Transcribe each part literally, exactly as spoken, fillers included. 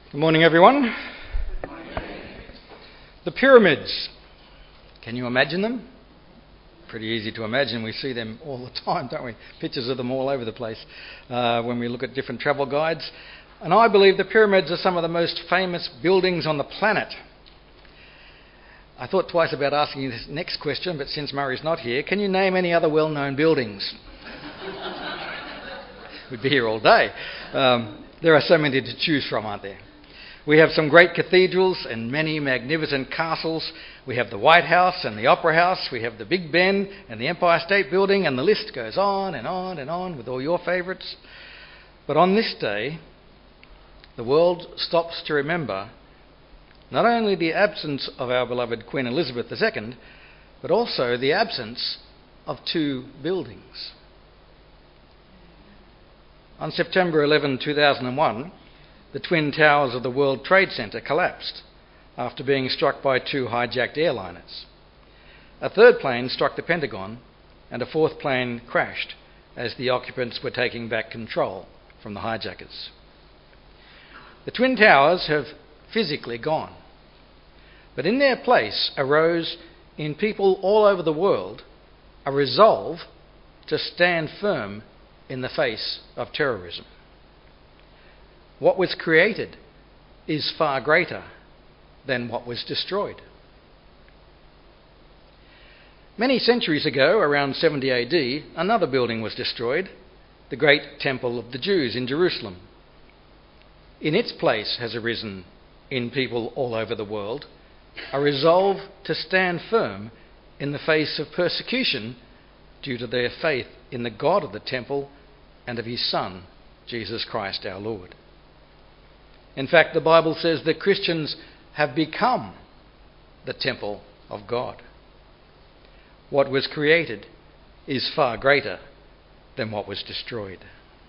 Good morning, everyone. The pyramids. Can you imagine them? Pretty easy to imagine. We see them all the time, don't we? Pictures of them all over the place uh, when we look at different travel guides. And I believe the pyramids are some of the most famous buildings on the planet. I thought twice about asking you this next question, but since Murray's not here, can you name any other well-known buildings? We'd be here all day. Um, there are so many to choose from, aren't there? We have some great cathedrals and many magnificent castles. We have the White House and the Opera House. We have the Big Ben and the Empire State Building, and the list goes on and on and on with all your favourites. But on this day, the world stops to remember not only the absence of our beloved Queen Elizabeth the Second, but also the absence of two buildings. On September eleventh, two thousand one, the Twin Towers of the World Trade Center collapsed after being struck by two hijacked airliners. A third plane struck the Pentagon, and a fourth plane crashed as the occupants were taking back control from the hijackers. The Twin Towers have physically gone, but in their place arose in people all over the world a resolve to stand firm in the face of terrorism. What was created is far greater than what was destroyed. Many centuries ago, around seventy A D, another building was destroyed, the great Temple of the Jews in Jerusalem. In its place has arisen, in people all over the world, a resolve to stand firm in the face of persecution due to their faith in the God of the temple and of his Son, Jesus Christ our Lord. In fact, the Bible says that Christians have become the temple of God. What was created is far greater than what was destroyed.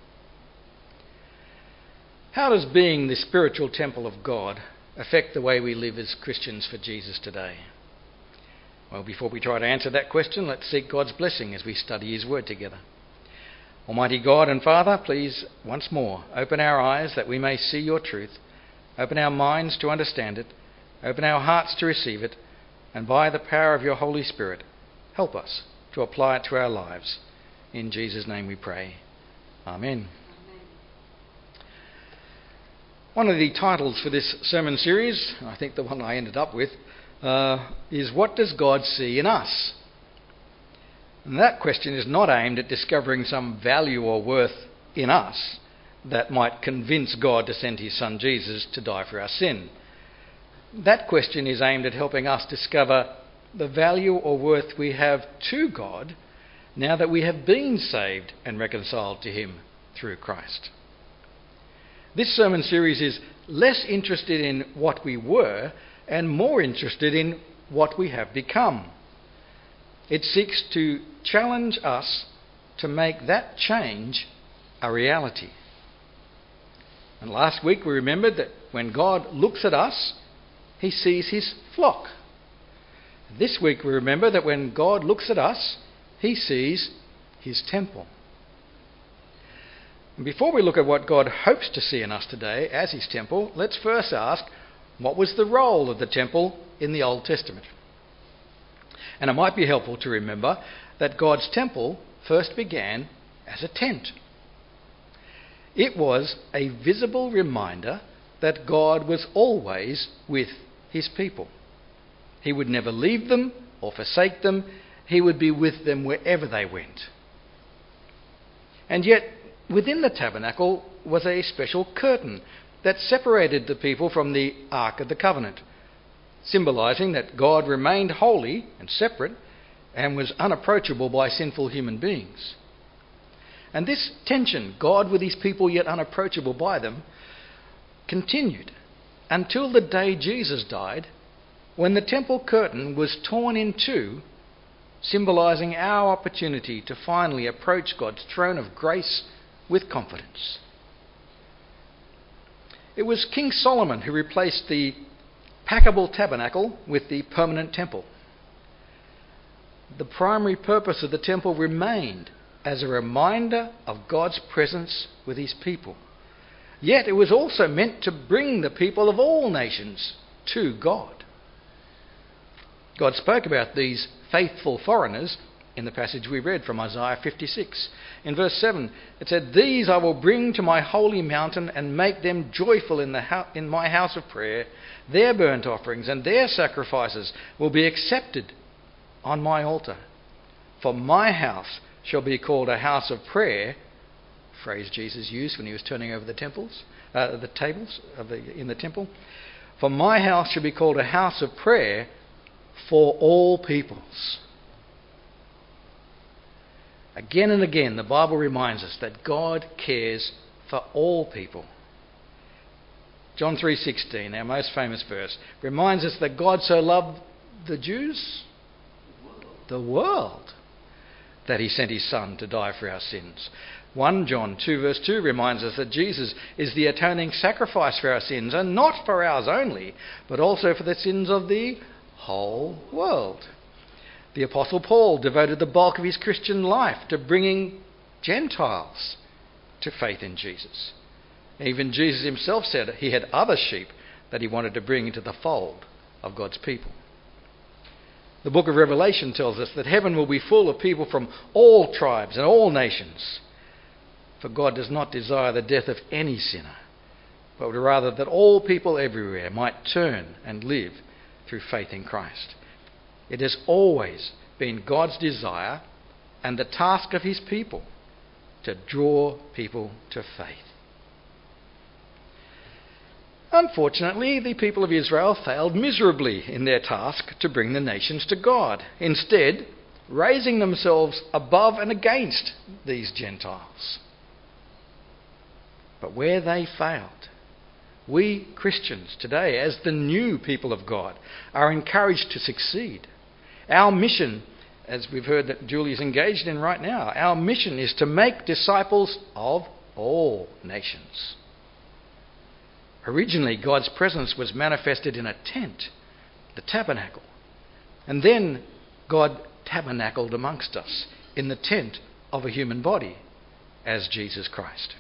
How does being the spiritual temple of God affect the way we live as Christians for Jesus today? Well, before we try to answer that question, let's seek God's blessing as we study his word together. Almighty God and Father, please once more open our eyes that we may see your truth, open our minds to understand it, open our hearts to receive it, and by the power of your Holy Spirit, help us to apply it to our lives. In Jesus' name we pray. Amen. Amen. One of the titles for this sermon series, I think the one I ended up with, uh, is What Does God See in Us? And that question is not aimed at discovering some value or worth in us that might convince God to send his Son Jesus to die for our sin. That question is aimed at helping us discover the value or worth we have to God now that we have been saved and reconciled to him through Christ. This sermon series is less interested in what we were and more interested in what we have become. It seeks to challenge us to make that change a reality. And last week we remembered that when God looks at us, he sees his flock. This week we remember that when God looks at us, he sees his temple. And before we look at what God hopes to see in us today as his temple, let's first ask, what was the role of the temple in the Old Testament? And it might be helpful to remember that God's temple first began as a tent. It was a visible reminder that God was always with his people. He would never leave them or forsake them. He would be with them wherever they went. And yet, within the tabernacle was a special curtain that separated the people from the Ark of the Covenant, symbolising that God remained holy and separate and was unapproachable by sinful human beings. And this tension, God with his people yet unapproachable by them, continued until the day Jesus died, when the temple curtain was torn in two, symbolising our opportunity to finally approach God's throne of grace with confidence. It was King Solomon who replaced the packable tabernacle with the permanent temple. The primary purpose of the temple remained as a reminder of God's presence with his people, Yet it was also meant to bring the people of all nations to God. God spoke about these faithful foreigners in the passage we read from Isaiah fifty-six. In verse seven, it said, "These I will bring to my holy mountain and make them joyful in, the ho- in my house of prayer. Their burnt offerings and their sacrifices will be accepted on my altar. For my house shall be called a house of prayer," phrase Jesus used when he was turning over the temples, uh, the tables of the, in the temple. "For my house shall be called a house of prayer for all peoples." Again and again, the Bible reminds us that God cares for all people. John three sixteen, our most famous verse, reminds us that God so loved the Jews, the world, that he sent his Son to die for our sins. First John two verse two reminds us that Jesus is the atoning sacrifice for our sins, and not for ours only, but also for the sins of the whole world. The Apostle Paul devoted the bulk of his Christian life to bringing Gentiles to faith in Jesus. Even Jesus himself said he had other sheep that he wanted to bring into the fold of God's people. The book of Revelation tells us that heaven will be full of people from all tribes and all nations. For God does not desire the death of any sinner, but rather that all people everywhere might turn and live through faith in Christ. It has always been God's desire and the task of his people to draw people to faith. Unfortunately, the people of Israel failed miserably in their task to bring the nations to God, instead raising themselves above and against these Gentiles. But where they failed, we Christians today, as the new people of God, are encouraged to succeed. Our mission, as we've heard that Julie's engaged in right now, our mission is to make disciples of all nations. Originally, God's presence was manifested in a tent, the tabernacle. And then God tabernacled amongst us in the tent of a human body as Jesus Christ.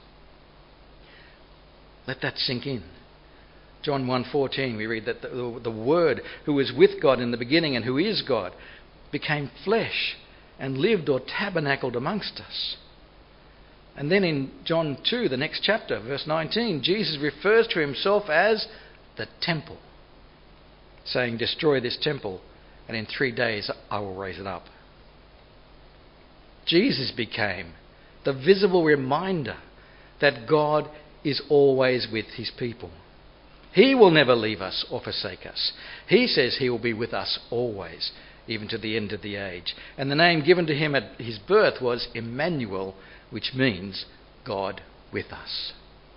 Let that sink in. John one fourteen, we read that the, the Word who was with God in the beginning and who is God became flesh and lived or tabernacled amongst us. And then in John two, the next chapter, verse nineteen, Jesus refers to himself as the temple, saying, "Destroy this temple, and in three days I will raise it up." Jesus became the visible reminder that God is always with his people. He will never leave us or forsake us. He says he will be with us always, even to the end of the age. And the name given to him at his birth was Emmanuel, which means God with us.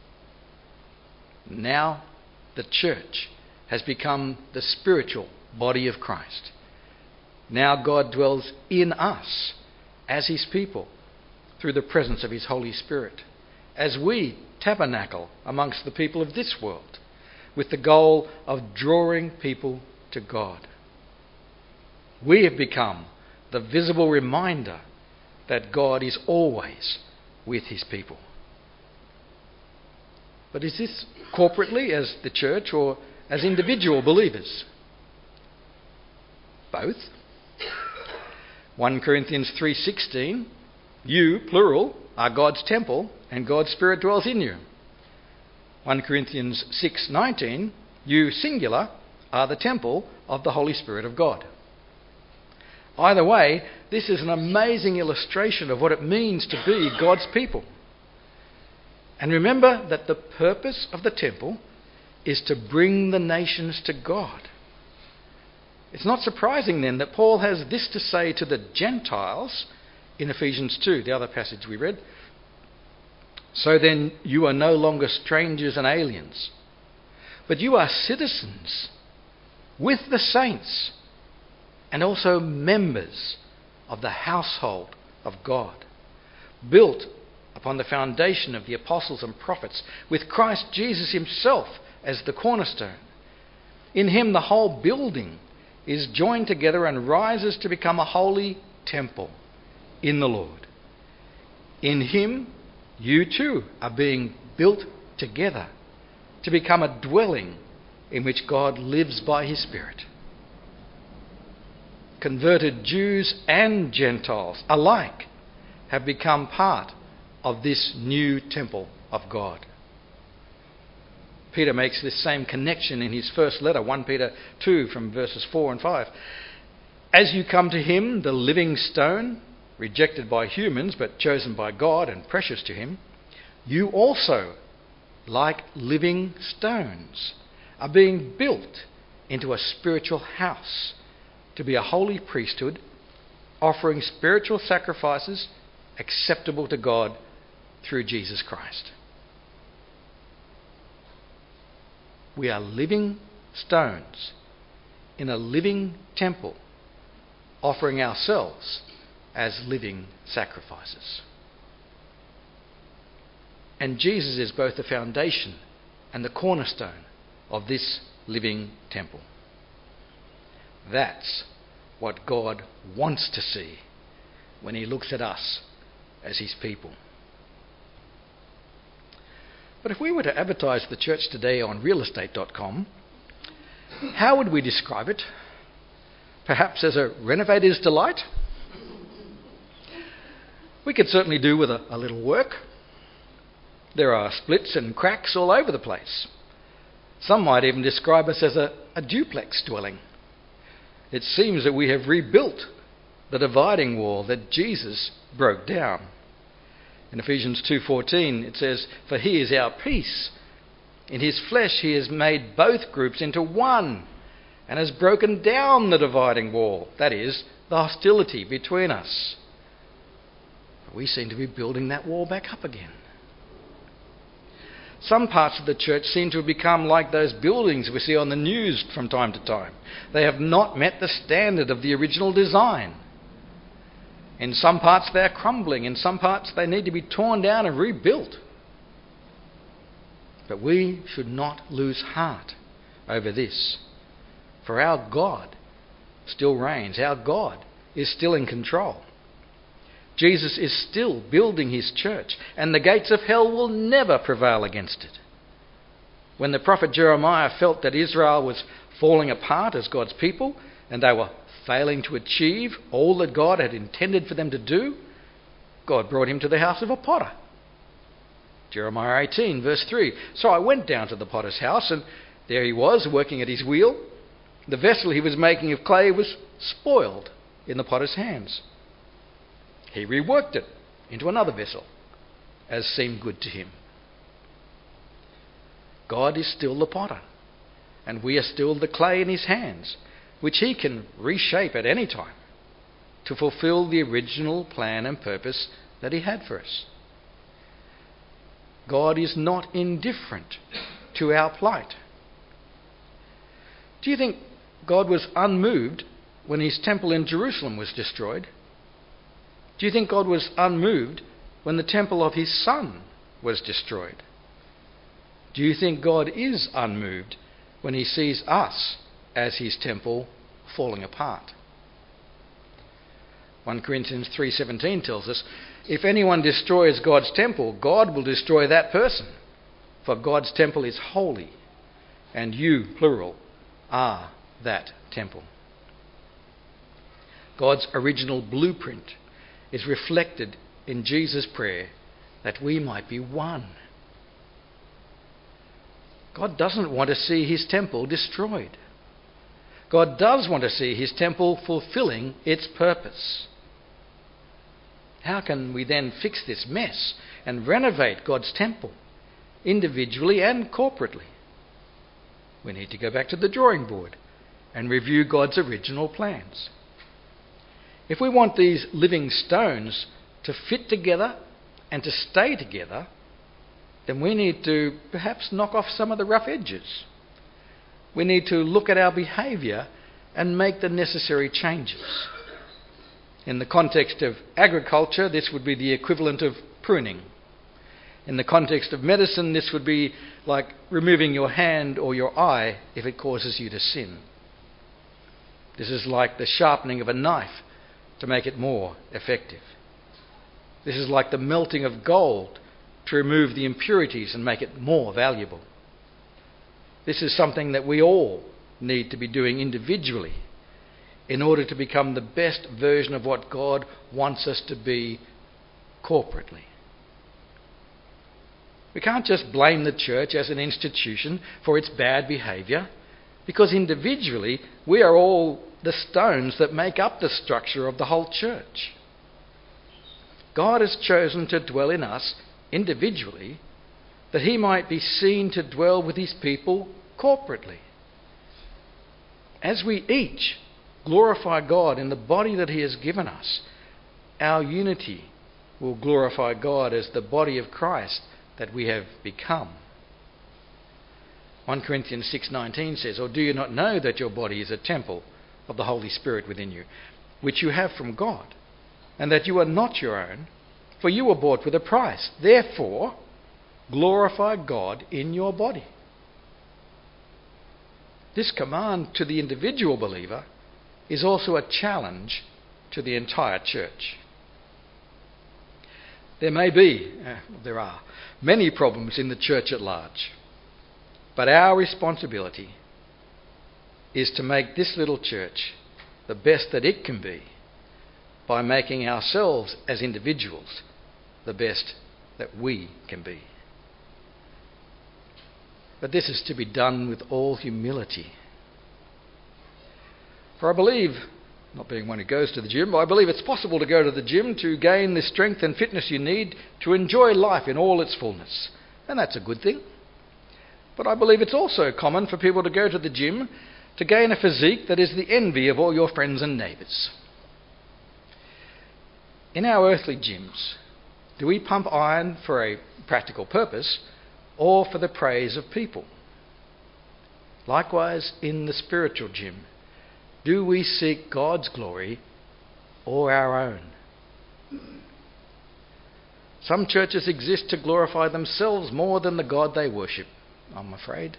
Now the church has become the spiritual body of Christ. Now God dwells in us as his people through the presence of his Holy Spirit, as we tabernacle amongst the people of this world, with the goal of drawing people to God. We have become the visible reminder that God is always with his people. But is this corporately as the church or as individual believers? Both. First Corinthians three sixteen, "You, plural, are God's temple, and God's Spirit dwells in you." First Corinthians six nineteen, "You, singular, are the temple of the Holy Spirit of God." Either way, this is an amazing illustration of what it means to be God's people. And remember that the purpose of the temple is to bring the nations to God. It's not surprising then that Paul has this to say to the Gentiles in Ephesians two, the other passage we read. "So then you are no longer strangers and aliens, but you are citizens with the saints and also members of the household of God, built upon the foundation of the apostles and prophets, with Christ Jesus himself as the cornerstone. In him the whole building is joined together and rises to become a holy temple in the Lord. In him you too are being built together to become a dwelling in which God lives by his Spirit. Converted Jews and Gentiles alike have become part of this new temple of God. Peter makes this same connection in his first letter, First Peter two, from verses four and five. As you come to him, the living stone, rejected by humans but chosen by God and precious to him, you also, like living stones, are being built into a spiritual house to be a holy priesthood, offering spiritual sacrifices acceptable to God through Jesus Christ. We are living stones in a living temple, offering ourselves as living sacrifices. And Jesus is both the foundation and the cornerstone of this living temple. That's what God wants to see when he looks at us as his people. But if we were to advertise the church today on real estate dot com, how would we describe it? Perhaps as a renovator's delight? We could certainly do with a, a little work. There are splits and cracks all over the place. Some might even describe us as a, a duplex dwelling. It seems that we have rebuilt the dividing wall that Jesus broke down. In Ephesians two fourteen it says, "For he is our peace. In his flesh he has made both groups into one and has broken down the dividing wall," that is, the hostility between us. But we seem to be building that wall back up again. Some parts of the church seem to have become like those buildings we see on the news from time to time. They have not met the standard of the original design. In some parts they are crumbling, in some parts they need to be torn down and rebuilt. But we should not lose heart over this, for our God still reigns. Our God is still in control. Jesus is still building his church, and the gates of hell will never prevail against it. When the prophet Jeremiah felt that Israel was falling apart as God's people, and they were failing to achieve all that God had intended for them to do, God brought him to the house of a potter. Jeremiah eighteen, verse three. "So I went down to the potter's house, and there he was, working at his wheel. The vessel he was making of clay was spoiled in the potter's hands. He reworked it into another vessel, as seemed good to him." God is still the potter, and we are still the clay in his hands, which he can reshape at any time to fulfill the original plan and purpose that he had for us. God is not indifferent to our plight. Do you think God was unmoved when his temple in Jerusalem was destroyed? Do you think God was unmoved when the temple of his Son was destroyed? Do you think God is unmoved when he sees us as his temple falling apart? First Corinthians three seventeen tells us, "If anyone destroys God's temple, God will destroy that person. For God's temple is holy, and you, plural, are that temple." God's original blueprint is reflected in Jesus' prayer that we might be one. God doesn't want to see his temple destroyed. God does want to see his temple fulfilling its purpose. How can we then fix this mess and renovate God's temple, individually and corporately? We need to go back to the drawing board and review God's original plans. If we want these living stones to fit together and to stay together, then we need to perhaps knock off some of the rough edges. We need to look at our behaviour and make the necessary changes. In the context of agriculture, this would be the equivalent of pruning. In the context of medicine, this would be like removing your hand or your eye if it causes you to sin. This is like the sharpening of a knife to make it more effective. This is like the melting of gold to remove the impurities and make it more valuable. This is something that we all need to be doing individually in order to become the best version of what God wants us to be corporately. We can't just blame the church as an institution for its bad behaviour, because individually we are all the stones that make up the structure of the whole church. God has chosen to dwell in us individually that he might be seen to dwell with his people corporately. As we each glorify God in the body that he has given us, our unity will glorify God as the body of Christ that we have become. First Corinthians six nineteen says, "Or do you not know that your body is a temple of the Holy Spirit within you, which you have from God, and that you are not your own, for you were bought with a price. Therefore, glorify God in your body." This command to the individual believer is also a challenge to the entire church. There may be, uh, there are, many problems in the church at large, but our responsibility is to make this little church the best that it can be by making ourselves as individuals the best that we can be. But this is to be done with all humility. For I believe, not being one who goes to the gym, but I believe it's possible to go to the gym to gain the strength and fitness you need to enjoy life in all its fullness. And that's a good thing. But I believe it's also common for people to go to the gym to gain a physique that is the envy of all your friends and neighbours. In our earthly gyms, do we pump iron for a practical purpose or for the praise of people? Likewise, in the spiritual gym, do we seek God's glory or our own? Some churches exist to glorify themselves more than the God they worship, I'm afraid.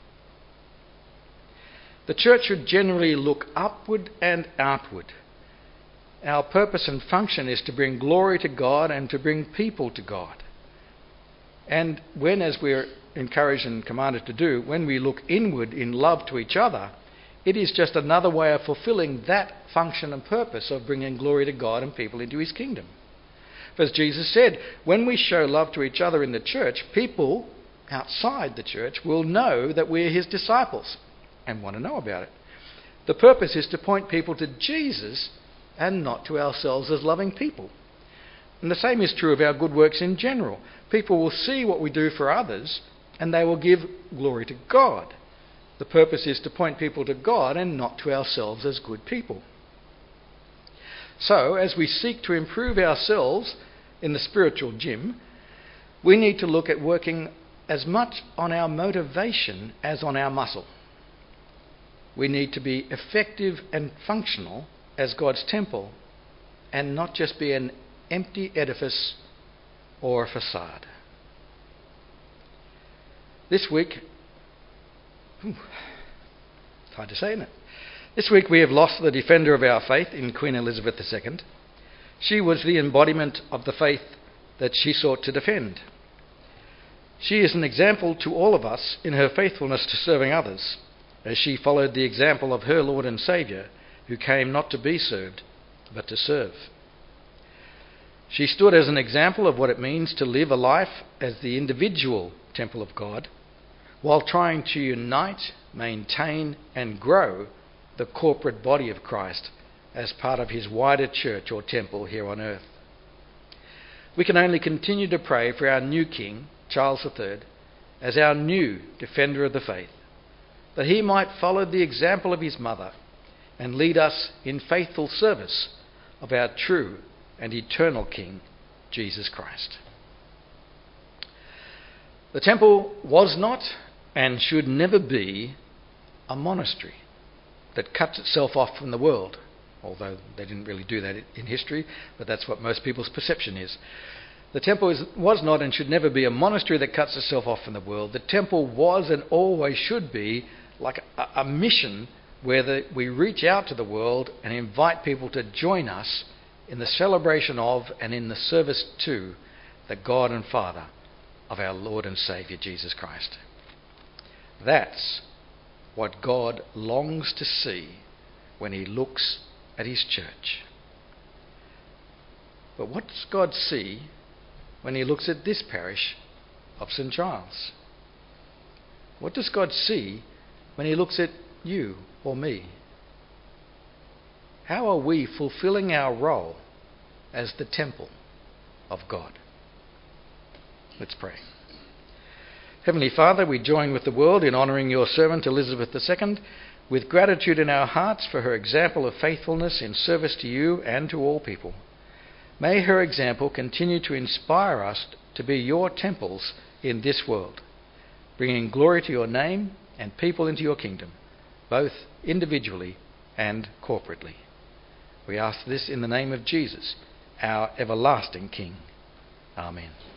The church should generally look upward and outward. Our purpose and function is to bring glory to God and to bring people to God. And when, as we're encouraged and commanded to do, when we look inward in love to each other, it is just another way of fulfilling that function and purpose of bringing glory to God and people into his kingdom. For as Jesus said, when we show love to each other in the church, people outside the church will know that we're his disciples and want to know about it. The purpose is to point people to Jesus and not to ourselves as loving people. And the same is true of our good works in general. People will see what we do for others and they will give glory to God. The purpose is to point people to God and not to ourselves as good people. So, as we seek to improve ourselves in the spiritual gym, we need to look at working as much on our motivation as on our muscle. We need to be effective and functional as God's temple and not just be an empty edifice or a facade. This week, it's hard to say, isn't it? This week we have lost the defender of our faith in Queen Elizabeth the Second. She was the embodiment of the faith that she sought to defend. She is an example to all of us in her faithfulness to serving others, as she followed the example of her Lord and Saviour, who came not to be served, but to serve. She stood as an example of what it means to live a life as the individual temple of God, while trying to unite, maintain and grow the corporate body of Christ as part of his wider church or temple here on earth. We can only continue to pray for our new King, Charles the Third, as our new defender of the faith, that he might follow the example of his mother and lead us in faithful service of our true and eternal King, Jesus Christ. The temple was not and should never be a monastery that cuts itself off from the world, although they didn't really do that in history, but that's what most people's perception is. The temple is, was not and should never be a monastery that cuts itself off from the world. The temple was and always should be like a, a mission where the, we reach out to the world and invite people to join us in the celebration of and in the service to the God and Father of our Lord and Saviour Jesus Christ. That's what God longs to see when he looks at his church. But what does God see when he looks at this parish of St Giles? What does God see when he looks at you or me? How are we fulfilling our role as the temple of God? Let's pray. Heavenly Father, we join with the world in honouring your servant Elizabeth the Second with gratitude in our hearts for her example of faithfulness in service to you and to all people. May her example continue to inspire us to be your temples in this world, bringing glory to your name and people into your kingdom, both individually and corporately. We ask this in the name of Jesus, our everlasting King. Amen.